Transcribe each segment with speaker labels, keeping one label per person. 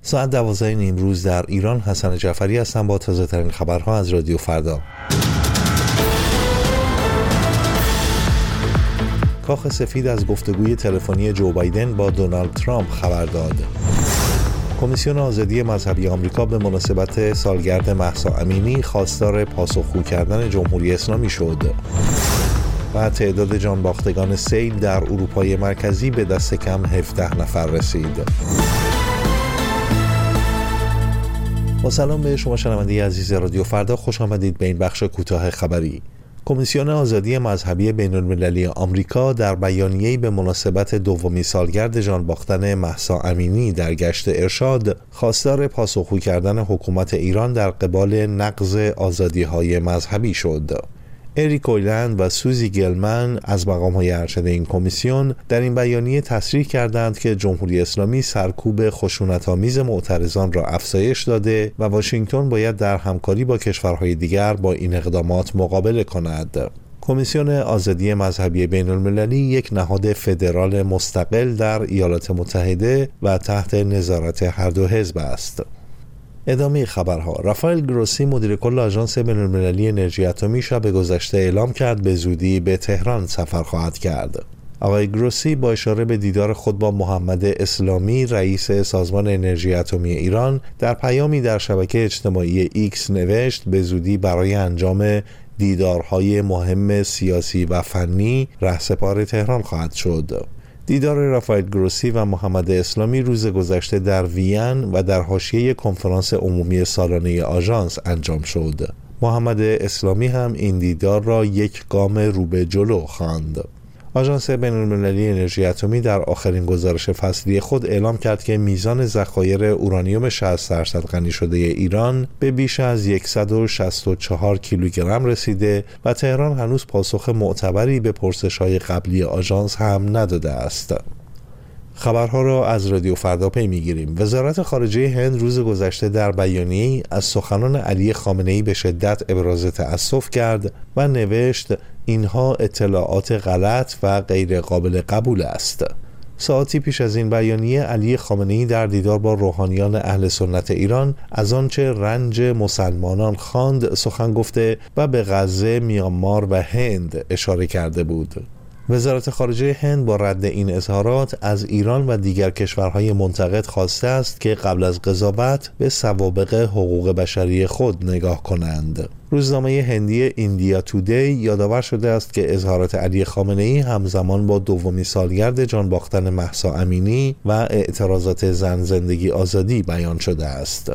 Speaker 1: ساعت 12 امروز در ایران. حسن جعفری هستم با تازه ترین خبرها از رادیو فردا. کاخ سفید از گفتگوی تلفنی جو بایدن با دونالد ترامپ خبر داد. کمیسیون آزادی مذهبی آمریکا به مناسبت سالگرد مهسا امینی خواستار پاسخگو کردن جمهوری اسلامی شد. و تعداد جانباختگان سیل در اروپای مرکزی به دست کم 17 نفر رسید. با سلام به شما شنونده عزیز رادیو فردا، خوش آمدید به این بخش کوتاه خبری. کمیسیون آزادی مذهبی بین‌المللی آمریکا در بیانیه‌ای به مناسبت دومین سالگرد جانباختن مهسا امینی در گشت ارشاد خواستار پاسخگو کردن حکومت ایران در قبال نقض آزادی‌های مذهبی شد. اریک اویلند و سوزی گلمن از مقام‌های ارشد این کمیسیون در این بیانیه تصریح کردند که جمهوری اسلامی سرکوب خشونت‌آمیز معترضان را افزایش داده و واشنگتن باید در همکاری با کشورهای دیگر با این اقدامات مقابله کند. کمیسیون آزادی مذهبی بین‌المللی یک نهاد فدرال مستقل در ایالات متحده و تحت نظارت هر دو حزب است. ادامه خبرها. رافائل گروسی مدیر کل آژانس بین‌المللی انرژی اتمی شب گذشته اعلام کرد به زودی به تهران سفر خواهد کرد. آقای گروسی با اشاره به دیدار خود با محمد اسلامی رئیس سازمان انرژی اتمی ایران در پیامی در شبکه اجتماعی ایکس نوشت به زودی برای انجام دیدارهای مهم سیاسی و فنی رهسپار تهران خواهد شد. دیدار رافائل گروسی و محمد اسلامی روز گذشته در وین و در حاشیه کنفرانس عمومی سالانه آژانس انجام شد. محمد اسلامی هم این دیدار را یک گام رو به جلو خواند. آژانس بین‌المللی انرژی اتمی در آخرین گزارش فصلی خود اعلام کرد که میزان ذخایر اورانیوم 60% غنی شده ایران به بیش از 164 کیلوگرم رسیده و تهران هنوز پاسخ معتبری به پرسش‌های قبلی آژانس هم نداده است. خبرها را از رادیو فردا پی می‌گیریم. وزارت خارجه هند روز گذشته در بیانیه‌ای از سخنان علی خامنه‌ای به شدت ابراز تأسف کرد و نوشت اینها اطلاعات غلط و غیر قابل قبول است. ساعتی پیش از این بیانیه علی خامنه‌ای در دیدار با روحانیان اهل سنت ایران از آنچه رنج مسلمانان خواند سخن گفته و به غزه، میانمار و هند اشاره کرده بود. وزارت خارجه هند با رد این اظهارات از ایران و دیگر کشورهای منتقد خواسته است که قبل از قضاوت به سوابق حقوق بشری خود نگاه کنند. روزنامه هندی ایندیا تودی یادآور شده است که اظهارات علی خامنه‌ای همزمان با دومین سالگرد جانباختن مهسا امینی و اعتراضات زن زندگی آزادی بیان شده است.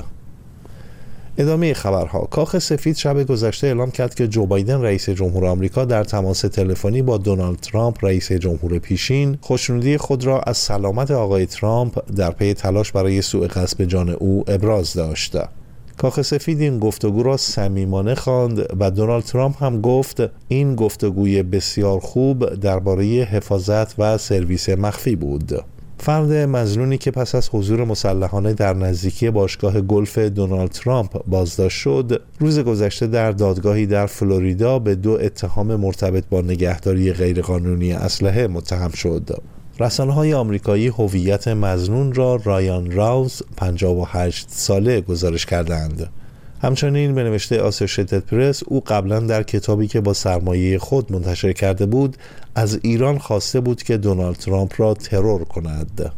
Speaker 1: ادامه خبرها. کاخ سفید شب گذشته اعلام کرد که جو بایدن رئیس جمهور آمریکا در تماس تلفنی با دونالد ترامپ رئیس جمهور پیشین خوشنودی خود را از سلامت آقای ترامپ در پی تلاش برای سوء قصد به جان او ابراز داشت. کاخ سفید این گفتگو را صمیمانه خواند و دونالد ترامپ هم گفت این گفتگوی بسیار خوب درباره حفاظت و سرویس مخفی بود. فرد مظنونی که پس از حضور مسلحانه در نزدیکی باشگاه گلف دونالد ترامپ بازداشت شد، روز گذشته در دادگاهی در فلوریدا به 2 اتهام مرتبط با نگهداری غیرقانونی اسلحه متهم شد. رسانه‌های آمریکایی هویت مظنون را رایان راوز 58 ساله گزارش کردند. همچنین به نوشته آسوشیتد پرس او قبلا در کتابی که با سرمایه خود منتشر کرده بود از ایران خواسته بود که دونالد ترامپ را ترور کند.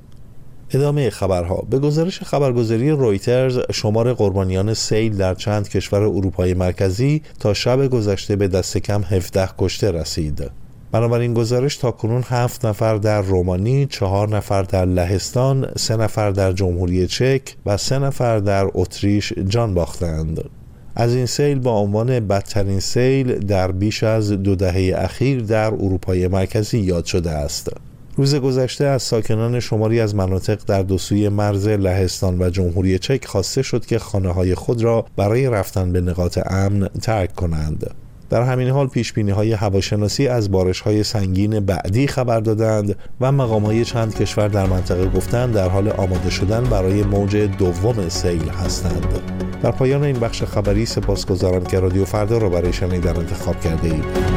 Speaker 1: ادامه خبرها. به گزارش خبرگزاری رویترز شمار قربانیان سیل در چند کشور اروپای مرکزی تا شب گذشته به دست کم 17 کشته رسید. بنابراین گزارش تاکنون 7 نفر در رومانی، 4 نفر در لهستان، 3 نفر در جمهوری چک و 3 نفر در اتریش جان باختند. از این سیل با عنوان بدترین سیل در بیش از 2 دهه اخیر در اروپای مرکزی یاد شده است. روز گذشته از ساکنان شماری از مناطق در دو سوی مرز لهستان و جمهوری چک خواسته شد که خانه‌های خود را برای رفتن به نقاط امن ترک کنند. در همین حال پیشبینی‌های هواشناسی از بارش‌های سنگین بعدی خبر دادند و مقام‌های چند کشور در منطقه گفتند در حال آماده شدن برای موج دوم سیل هستند. در پایان این بخش خبری سپاسگزارم که رادیو فردا را برای شنیدن انتخاب کرده اید.